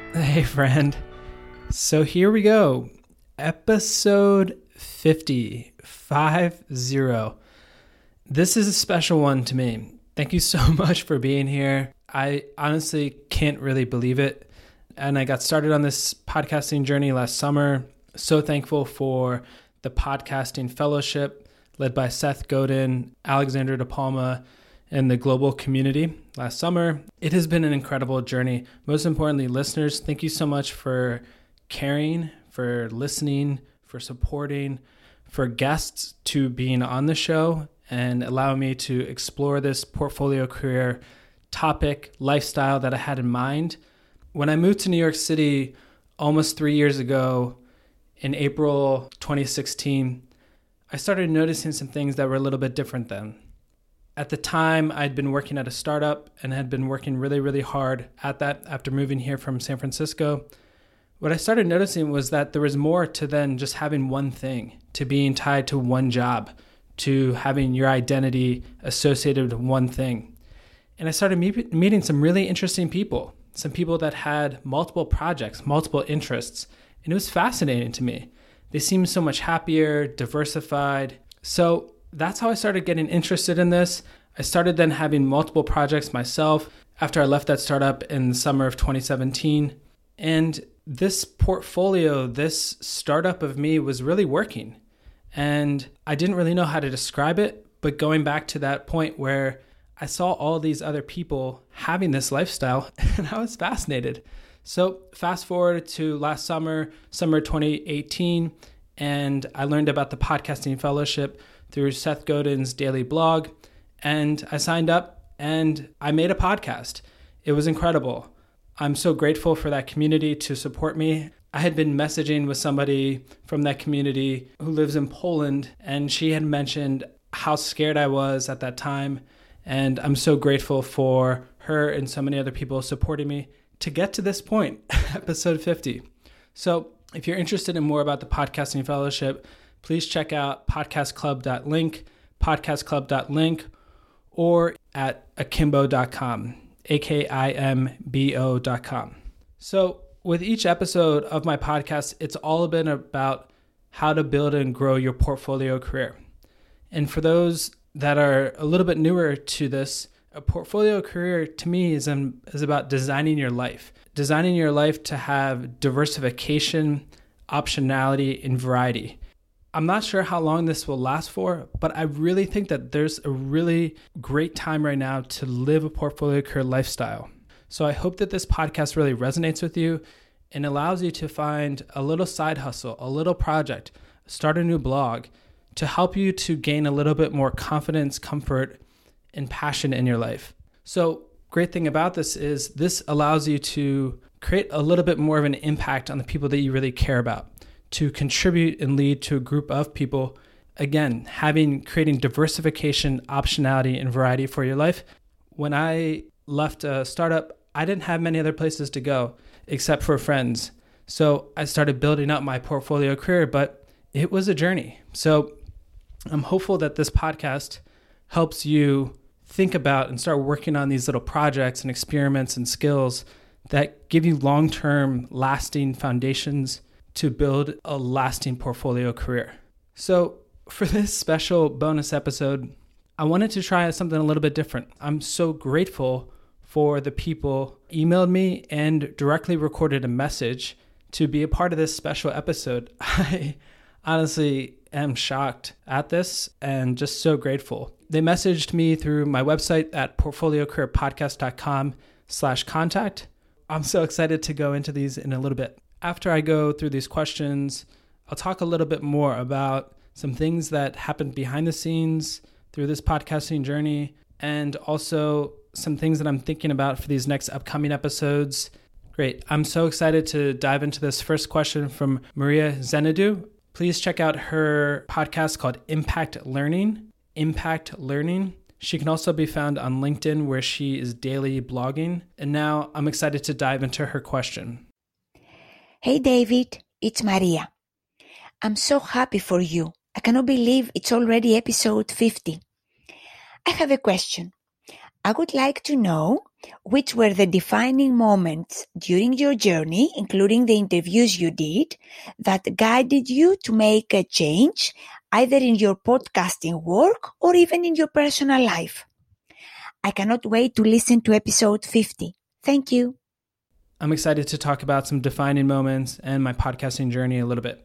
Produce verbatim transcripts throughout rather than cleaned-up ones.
Hey, friend. So here we go. Episode fifty, five zero. This is a special one to me. Thank you so much for being here. I honestly can't really believe it. And I got started on this podcasting journey last summer. So thankful for the Podcasting Fellowship led by Seth Godin, Alexander De Palma, and the global community last summer. It has been an incredible journey. Most importantly, listeners, thank you so much for caring, for listening, for supporting, for guests to being on the show and allowing me to explore this portfolio career topic, lifestyle that I had in mind. When I moved to New York City almost three years ago in April twenty sixteen, I started noticing some things that were a little bit different then. At the time, I'd been working at a startup and had been working really, really hard at that after moving here from San Francisco. What I started noticing was that there was more to than just having one thing, to being tied to one job, to having your identity associated with one thing. And I started meet, meeting some really interesting people, some people that had multiple projects, multiple interests, and it was fascinating to me. They seemed so much happier, diversified. So that's how I started getting interested in this. I started then having multiple projects myself after I left that startup in the summer of twenty seventeen. And this portfolio, this startup of me was really working. And I didn't really know how to describe it, but going back to that point where I saw all these other people having this lifestyle and I was fascinated. So fast forward to last summer, summer twenty eighteen, and I learned about the Podcasting Fellowship through Seth Godin's daily blog. And I signed up and I made a podcast. It was incredible. I'm so grateful for that community to support me. I had been messaging with somebody from that community who lives in Poland, and she had mentioned how scared I was at that time. And I'm so grateful for her and so many other people supporting me to get to this point, episode fifty. So if you're interested in more about the Podcasting Fellowship, please check out podcast club dot link, podcast club dot link, or at akimbo dot com, A K I M B O dot com. So with each episode of my podcast, it's all been about how to build and grow your portfolio career. And for those that are a little bit newer to this, a portfolio career to me is, um, is about designing your life, designing your life to have diversification, optionality, and variety. I'm not sure how long this will last for, but I really think that there's a really great time right now to live a portfolio career lifestyle. So I hope that this podcast really resonates with you and allows you to find a little side hustle, a little project, start a new blog to help you to gain a little bit more confidence, comfort, and passion in your life. So great thing about this is this allows you to create a little bit more of an impact on the people that you really care about, to contribute and lead to a group of people. Again, having, creating diversification, optionality, and variety for your life. When I left a startup, I didn't have many other places to go except for friends. So I started building up my portfolio career, but it was a journey. So I'm hopeful that this podcast helps you think about and start working on these little projects and experiments and skills that give you long-term lasting foundations to build a lasting portfolio career. So for this special bonus episode, I wanted to try something a little bit different. I'm so grateful for the people who emailed me and directly recorded a message to be a part of this special episode. I honestly am shocked at this and just so grateful. They messaged me through my website at portfolio career podcast dot com slash contact. I'm so excited to go into these in a little bit. After I go through these questions, I'll talk a little bit more about some things that happened behind the scenes through this podcasting journey, and also some things that I'm thinking about for these next upcoming episodes. Great. I'm so excited to dive into this first question from Maria Zenadu. Please check out her podcast called Impact Learning. Impact Learning. She can also be found on LinkedIn, where she is daily blogging. And now I'm excited to dive into her question. Hey, David, it's Maria. I'm so happy for you. I cannot believe it's already episode fifty. I have a question. I would like to know which were the defining moments during your journey, including the interviews you did, that guided you to make a change, either in your podcasting work or even in your personal life. I cannot wait to listen to episode fifty. Thank you. I'm excited to talk about some defining moments and my podcasting journey a little bit.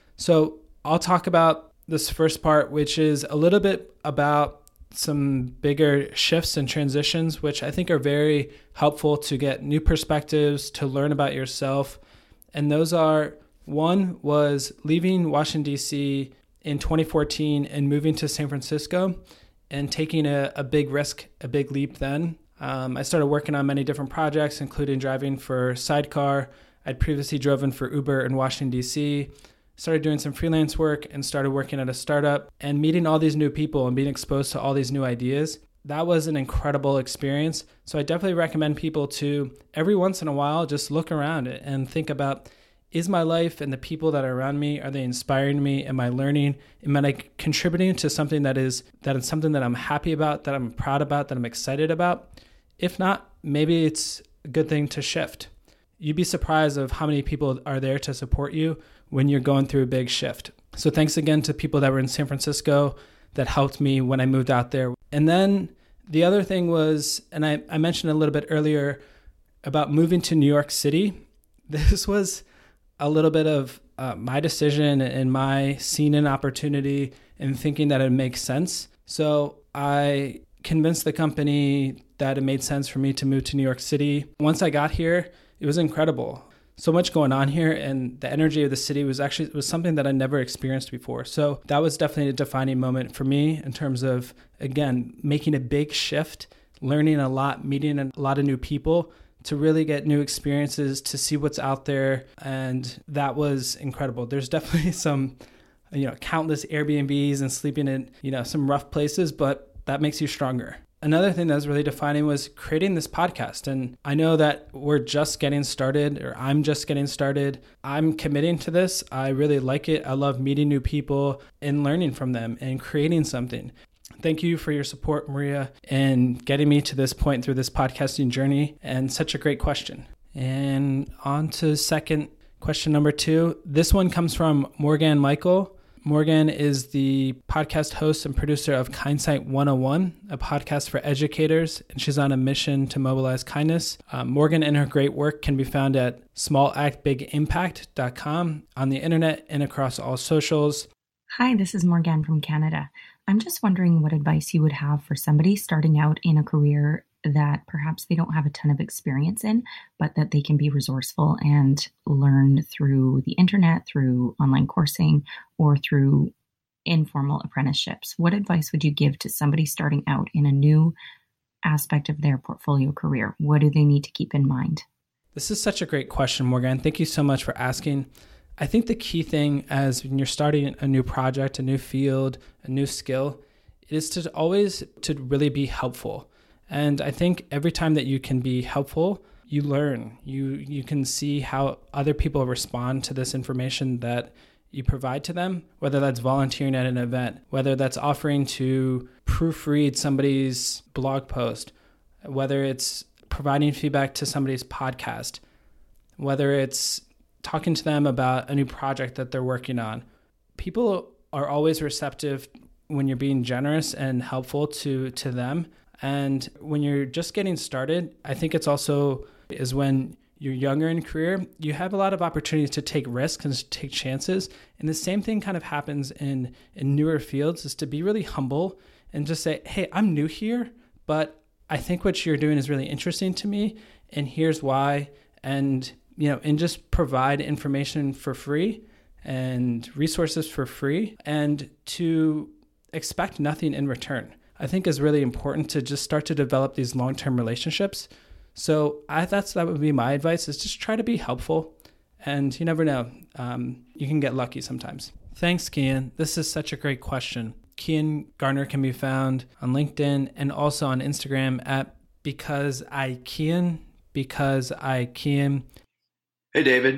So I'll talk about this first part, which is a little bit about some bigger shifts and transitions, which I think are very helpful to get new perspectives, to learn about yourself. And those are, one was leaving Washington, D C in twenty fourteen and moving to San Francisco and taking a, a big risk, a big leap then. Um, I started working on many different projects, including driving for Sidecar. I'd previously driven for Uber in Washington, D C, started doing some freelance work and started working at a startup and meeting all these new people and being exposed to all these new ideas. That was an incredible experience. So I definitely recommend people to, every once in a while, just look around and think about, is my life and the people that are around me, are they inspiring me? Am I learning? Am I contributing to something that is that is something that I'm happy about, that I'm proud about, that I'm excited about? If not, maybe it's a good thing to shift. You'd be surprised of how many people are there to support you when you're going through a big shift. So thanks again to people that were in San Francisco that helped me when I moved out there. And then the other thing was, and I, I mentioned a little bit earlier about moving to New York City. This was a little bit of uh, my decision and my seeing an opportunity and thinking that it makes sense. So I convinced the company that it made sense for me to move to New York City. Once I got here, it was incredible. So much going on here, and the energy of the city was actually was something that I never experienced before. So that was definitely a defining moment for me in terms of, again, making a big shift, learning a lot, meeting a lot of new people to really get new experiences, to see what's out there. And that was incredible. There's definitely some, you know, countless Airbnbs and sleeping in, you know, some rough places, but that makes you stronger. Another thing that was really defining was creating this podcast. And I know that we're just getting started, or I'm just getting started. I'm committing to this. I really like it. I love meeting new people and learning from them and creating something. Thank you for your support, Maria, and getting me to this point through this podcasting journey, and such a great question. And on to second question number two. This one comes from Morgan Michael. Morgan is the podcast host and producer of Kindsight one oh one, a podcast for educators, and she's on a mission to mobilize kindness. Uh, Morgan and her great work can be found at small act big impact dot com, on the internet and across all socials. Hi, this is Morgan from Canada. I'm just wondering what advice you would have for somebody starting out in a career that perhaps they don't have a ton of experience in, but that they can be resourceful and learn through the internet, through online coursing, or through informal apprenticeships. What advice would you give to somebody starting out in a new aspect of their portfolio career? What do they need to keep in mind? This is such a great question, Morgan. Thank you so much for asking. I think the key thing as when you're starting a new project, a new field, a new skill, is to always to really be helpful. And I think every time that you can be helpful, you learn. You you can see how other people respond to this information that you provide to them, whether that's volunteering at an event, whether that's offering to proofread somebody's blog post, whether it's providing feedback to somebody's podcast, whether it's talking to them about a new project that they're working on. People are always receptive when you're being generous and helpful to, to them. And when you're just getting started, I think it's also is when you're younger in career, you have a lot of opportunities to take risks and to take chances. And the same thing kind of happens in, in newer fields, is to be really humble and just say, hey, I'm new here, but I think what you're doing is really interesting to me, and here's why. And you know, and just provide information for free and resources for free, and to expect nothing in return, I think is really important, to just start to develop these long-term relationships. So I that's that would be my advice, is just try to be helpful, and you never know, um, you can get lucky sometimes. Thanks, Kian. This is such a great question. Kian Garner can be found on LinkedIn and also on Instagram at Because I Kian, Because I Kian. Hey, David.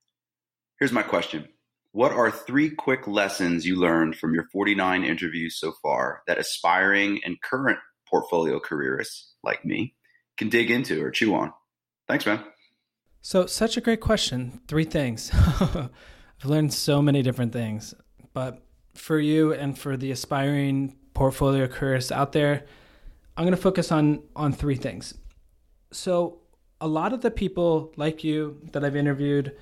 Here's my question. What are three quick lessons you learned from your forty-nine interviews so far that aspiring and current portfolio careerists like me can dig into or chew on? Thanks, man. So such a great question. Three things. I've learned so many different things, but for you and for the aspiring portfolio careerists out there, I'm going to focus on, on three things. So a lot of the people like you that I've interviewed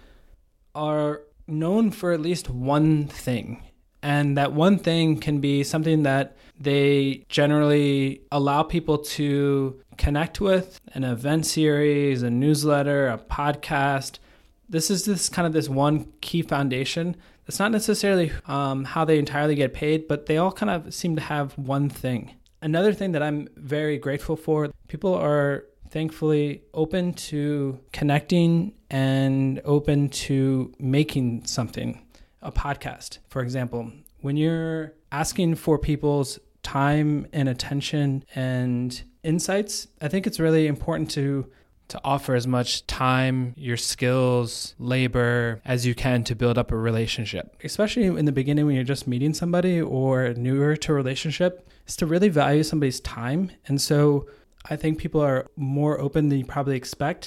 are known for at least one thing. And that one thing can be something that they generally allow people to connect with, an event series, a newsletter, a podcast. This is this kind of this one key foundation. It's not necessarily um, how they entirely get paid, but they all kind of seem to have one thing. Another thing that I'm very grateful for, people are thankfully open to connecting and open to making something. A podcast, for example, when you're asking for people's time and attention and insights, I think it's really important to to offer as much time, your skills, labor as you can to build up a relationship. Especially in the beginning when you're just meeting somebody or newer to a relationship, is to really value somebody's time. And so I think people are more open than you probably expect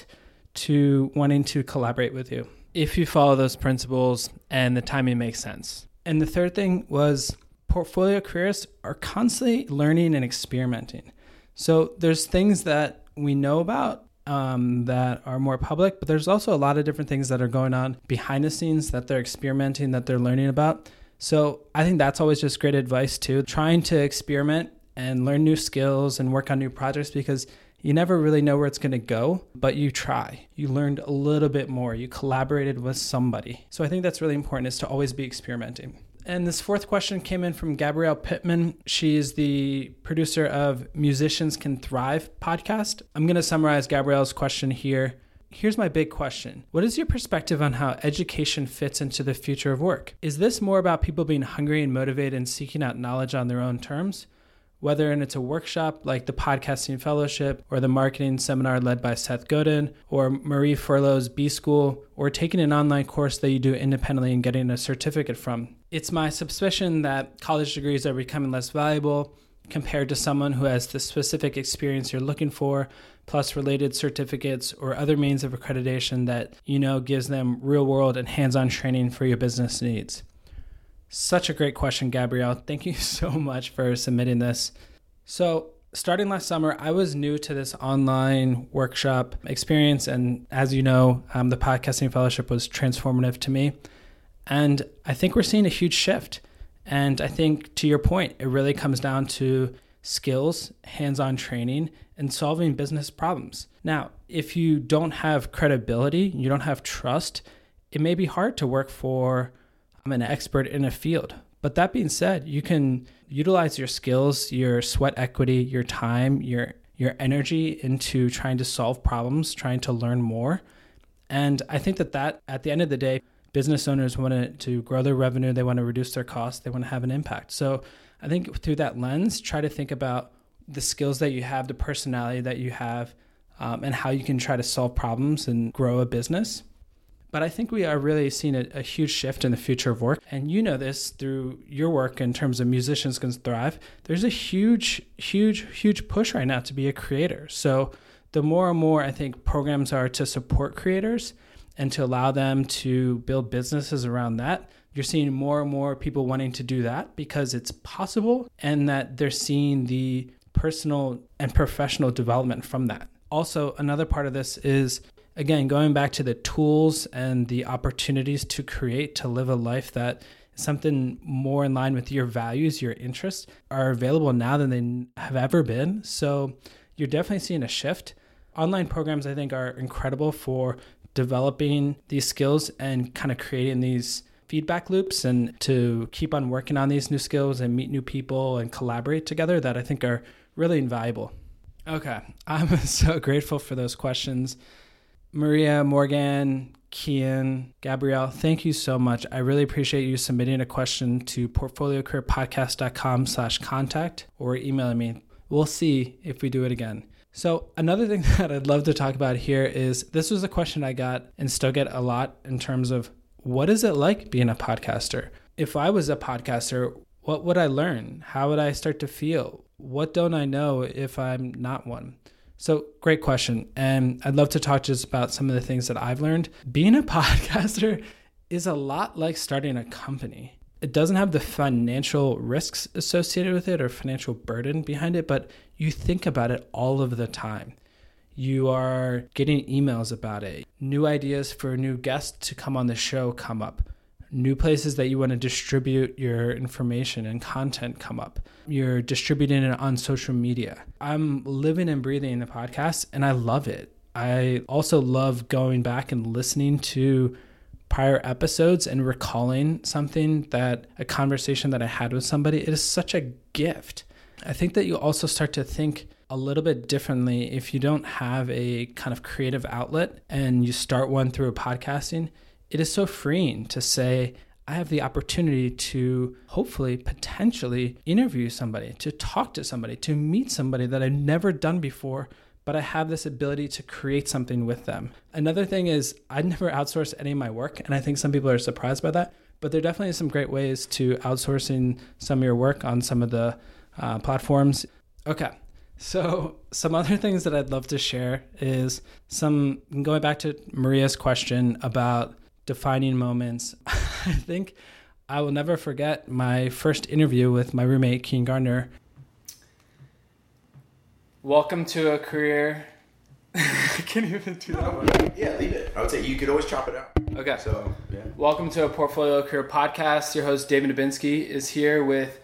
to wanting to collaborate with you if you follow those principles and the timing makes sense. And the third thing was portfolio careerists are constantly learning and experimenting. So there's things that we know about um, that are more public, but there's also a lot of different things that are going on behind the scenes that they're experimenting, that they're learning about. So I think that's always just great advice too, trying to experiment and learn new skills and work on new projects, because you never really know where it's going to go, but you try. You learned a little bit more. You collaborated with somebody. So I think that's really important, is to always be experimenting. And this fourth question came in from Gabrielle Pittman. She is the producer of Musicians Can Thrive podcast. I'm going to summarize Gabrielle's question here. Here's my big question. What is your perspective on how education fits into the future of work? Is this more about people being hungry and motivated and seeking out knowledge on their own terms? Whether it's a workshop like the Podcasting Fellowship or the marketing seminar led by Seth Godin or Marie Forleo's B-School, or taking an online course that you do independently and getting a certificate from. It's my suspicion that college degrees are becoming less valuable compared to someone who has the specific experience you're looking for, plus related certificates or other means of accreditation that you know gives them real-world and hands-on training for your business needs. Such a great question, Gabrielle. Thank you so much for submitting this. So starting last summer, I was new to this online workshop experience. And as you know, um, the Podcasting Fellowship was transformative to me. And I think we're seeing a huge shift. And I think, to your point, it really comes down to skills, hands-on training, and solving business problems. Now, if you don't have credibility, you don't have trust, it may be hard to work for an expert in a field. But that being said, you can utilize your skills, your sweat equity, your time, your your energy into trying to solve problems, trying to learn more. And I think that that at the end of the day, business owners want to grow their revenue, they want to reduce their costs, they want to have an impact. So I think through that lens, try to think about the skills that you have, the personality that you have, um, and how you can try to solve problems and grow a business. But I think we are really seeing a, a huge shift in the future of work. And you know this through your work in terms of Musicians Can Thrive. There's a huge, huge, huge push right now to be a creator. So the more and more I think programs are to support creators and to allow them to build businesses around that, you're seeing more and more people wanting to do that because it's possible, and that they're seeing the personal and professional development from that. Also, another part of this is, again, going back to the tools and the opportunities to create, to live a life that is something more in line with your values, your interests, are available now than they have ever been. So you're definitely seeing a shift. Online programs, I think, are incredible for developing these skills and kind of creating these feedback loops and to keep on working on these new skills and meet new people and collaborate together, that I think are really invaluable. Okay, I'm so grateful for those questions. Maria, Morgan, Kian, Gabrielle, thank you so much. I really appreciate you submitting a question to portfoliocareerpodcast.com slash contact or emailing me. We'll see if we do it again. So another thing that I'd love to talk about here is, this was a question I got and still get a lot in terms of, what is it like being a podcaster? If I was a podcaster, what would I learn? How would I start to feel? What don't I know if I'm not one? So great question. And I'd love to talk just about some of the things that I've learned. Being a podcaster is a lot like starting a company. It doesn't have the financial risks associated with it or financial burden behind it, but you think about it all of the time. You are getting emails about it. New ideas for new guests to come on the show come up. New places that you want to distribute your information and content come up. You're distributing it on social media. I'm living and breathing the podcast, and I love it. I also love going back and listening to prior episodes and recalling something that a conversation that I had with somebody. It is such a gift. I think that you also start to think a little bit differently if you don't have a kind of creative outlet and you start one through podcasting. It is so freeing to say, I have the opportunity to hopefully, potentially interview somebody, to talk to somebody, to meet somebody that I've never done before, but I have this ability to create something with them. Another thing is I never outsource any of my work, and I think some people are surprised by that, but there definitely is some great ways to outsourcing some of your work on some of the uh, platforms. Okay. So some other things that I'd love to share is some, going back to Maria's question about defining moments. I think I will never forget my first interview with my roommate, Keen Gardner. Welcome to a career. I can't even do that one. Yeah, leave it. I would say you could always chop it out. Okay. So, yeah. Welcome to a Portfolio Career Podcast. Your host, David Dubinsky, is here with...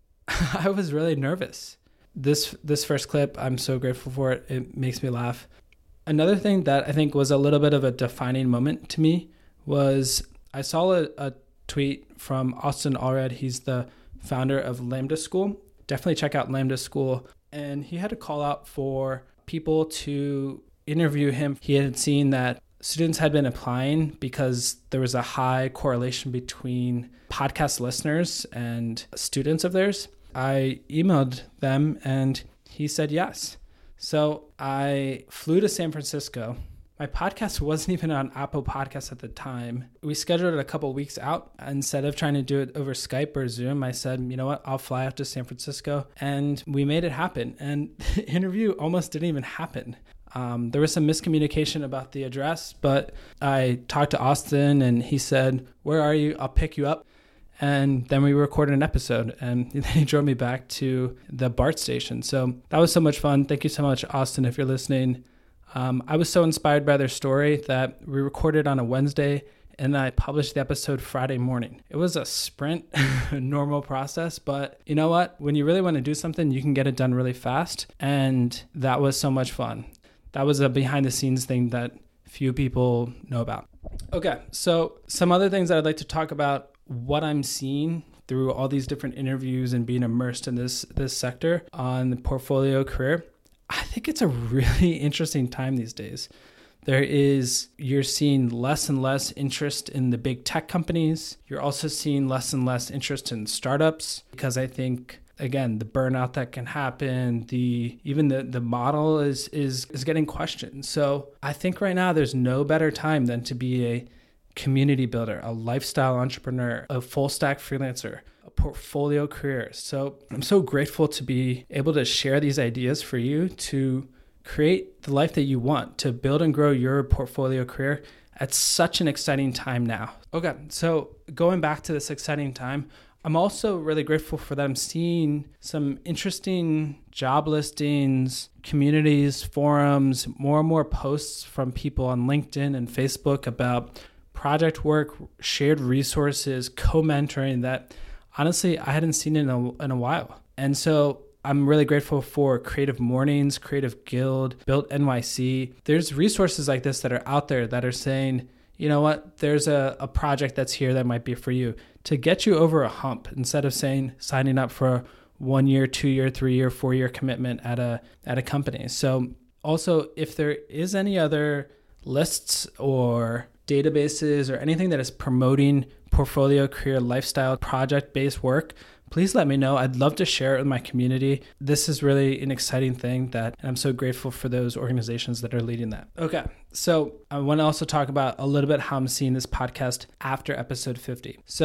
I was really nervous. This this first clip, I'm so grateful for it. It makes me laugh. Another thing that I think was a little bit of a defining moment to me was I saw a, a tweet from Austin Allred. He's the founder of Lambda School. Definitely check out Lambda School. And he had a call out for people to interview him. He had seen that students had been applying because there was a high correlation between podcast listeners and students of theirs. I emailed them and he said yes. So I flew to San Francisco. My podcast wasn't even on Apple Podcasts at the time. We scheduled it a couple of weeks out. Instead of trying to do it over Skype or Zoom, I said, you know what, I'll fly out to San Francisco. And we made it happen. And the interview almost didn't even happen. Um, there was some miscommunication about the address, but I talked to Austin and he said, where are you? I'll pick you up. And then we recorded an episode and then he drove me back to the BART station. So that was so much fun. Thank you so much, Austin, if you're listening. Um, I was so inspired by their story that we recorded on a Wednesday and I published the episode Friday morning. It was a sprint, normal process, but you know what? When you really want to do something, you can get it done really fast. And that was so much fun. That was a behind the scenes thing that few people know about. Okay, so some other things that I'd like to talk about, what I'm seeing through all these different interviews and being immersed in this this sector on the Portfolio Career. I think it's a really interesting time these days. There is, you're seeing less and less interest in the big tech companies. You're also seeing less and less interest in startups because I think, again, the burnout that can happen, the even the, the model is, is, is getting questioned. So I think right now there's no better time than to be a community builder, a lifestyle entrepreneur, a full stack freelancer, a portfolio career. So I'm so grateful to be able to share these ideas for you to create the life that you want, to build and grow your portfolio career at such an exciting time now. Okay, so going back to this exciting time, I'm also really grateful for that I'm seeing some interesting job listings, communities, forums, more and more posts from people on LinkedIn and Facebook about project work, shared resources, co-mentoring that honestly I hadn't seen in a, in a while. And so I'm really grateful for Creative Mornings, Creative Guild, Built N Y C. There's resources like this that are out there that are saying, you know what, there's a, a project that's here that might be for you to get you over a hump instead of saying signing up for a one year, two year, three year, four year commitment at a at a company. So also, if there is any other lists or databases or anything that is promoting portfolio career lifestyle project-based work, please let me know. I'd love to share it with my community. This is really an exciting thing that, and I'm so grateful for those organizations that are leading that. Okay, so I want to also talk about a little bit how I'm seeing this podcast after episode fifty. So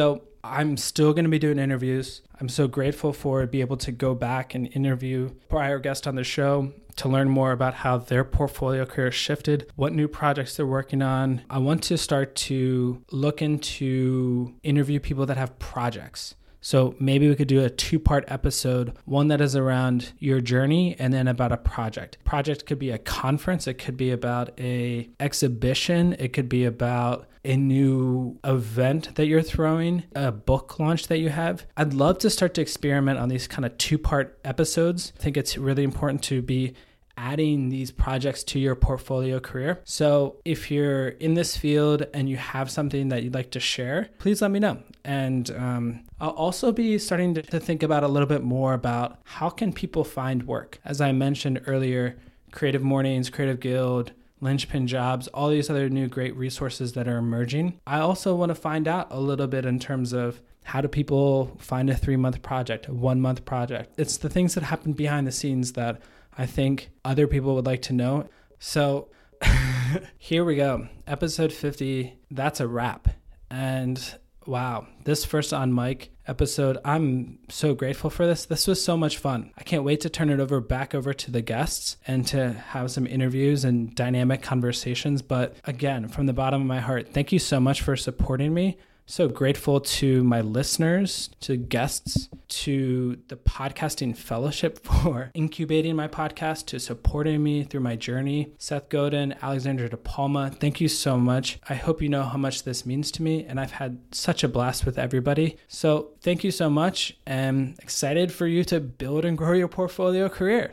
I'm still going to be doing interviews. I'm so grateful for being able to go back and interview prior guests on the show to learn more about how their portfolio career shifted, what new projects they're working on. I want to start to look into interview people that have projects. So maybe we could do a two-part episode, one that is around your journey and then about a project. Project could be a conference. It could be about a exhibition. It could be about a new event that you're throwing, a book launch that you have. I'd love to start to experiment on these kind of two-part episodes. I think it's really important to be adding these projects to your portfolio career. So if you're in this field and you have something that you'd like to share, please let me know. And um, I'll also be starting to, to think about a little bit more about how can people find work. As I mentioned earlier, Creative Mornings, Creative Guild, Linchpin Jobs, all these other new great resources that are emerging. I also want to find out a little bit in terms of how do people find a three-month project, a one-month project. It's the things that happen behind the scenes that I think other people would like to know. So here we go. Episode fifty, that's a wrap. And wow, this first on mic episode, I'm so grateful for this. This was so much fun. I can't wait to turn it over back over to the guests and to have some interviews and dynamic conversations. But again, from the bottom of my heart, thank you so much for supporting me. So grateful to my listeners, to guests, to the Podcasting Fellowship for incubating my podcast, to supporting me through my journey. Seth Godin, Alexandra De Palma, thank you so much. I hope you know how much this means to me, and I've had such a blast with everybody. So thank you so much, and excited for you to build and grow your portfolio career.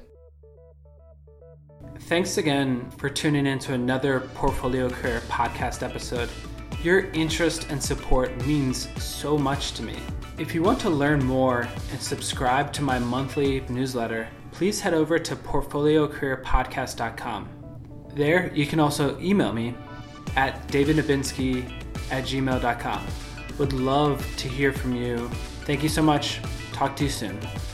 Thanks again for tuning in to another Portfolio Career podcast episode. Your interest and support means so much to me. If you want to learn more and subscribe to my monthly newsletter, please head over to portfolio career podcast dot com. There, you can also email me at david nabinski at gmail dot com. Would love to hear from you. Thank you so much. Talk to you soon.